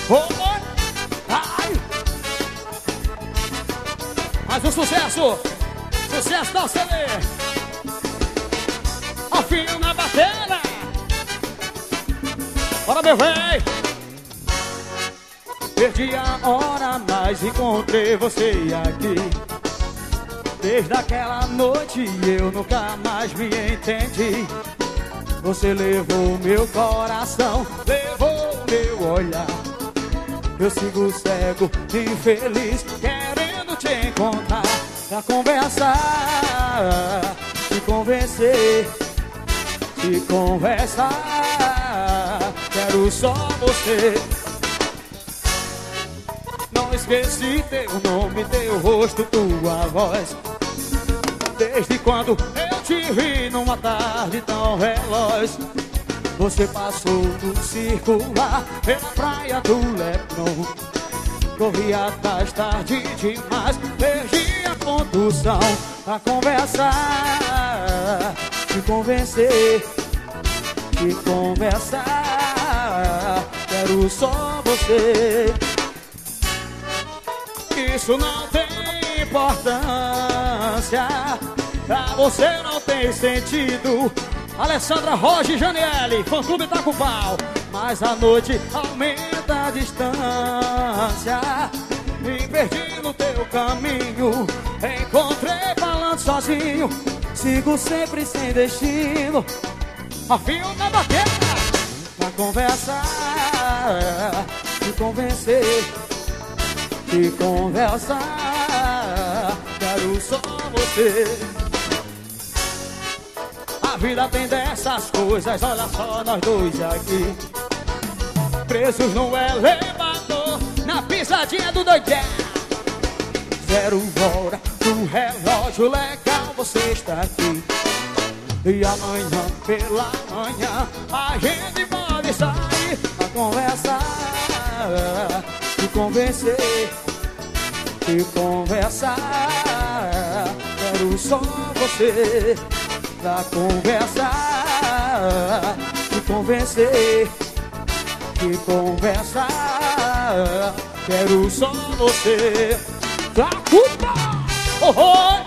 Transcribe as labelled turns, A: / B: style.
A: Oi. Ai. Mais um sucesso. Sucesso da CD. Ó filho na bateria. Bora meu véi. Perdi a hora, mas encontrei você aqui. Desde aquela noite eu nunca mais me entendi. Você levou meu coração, levou meu olhar. Eu sigo cego, infeliz, querendo te encontrar. Pra conversar, te convencer, te conversar. Quero só você. Não esqueci teu nome, teu rosto, tua voz. Desde quando eu te vi numa tarde tão veloz. Você passou no circular pela praia do Leblon. Corri atrás tarde demais, perdi a condução. Pra conversar, te convencer, te conversar. Quero só você. Isso não tem importância, pra você não tem sentido. Alessandra, Roger e Janiele, fã-clube tá com pau. Mas a noite aumenta a distância. Me perdi no teu caminho, encontrei falando sozinho. Sigo sempre sem destino. A fio na baqueta. Pra conversar, te convencer, te conversar. Quero só você. A vida tem dessas coisas, olha só nós dois aqui, presos no elevador, na pisadinha do doidão. 0 hora do relógio legal, você está aqui. E amanhã pela manhã a gente pode sair pra conversar, te convencer, te conversar. Quero só você. Pra conversar, te convencer, te conversar. Quero só você. Pra culpa! Oh, oh.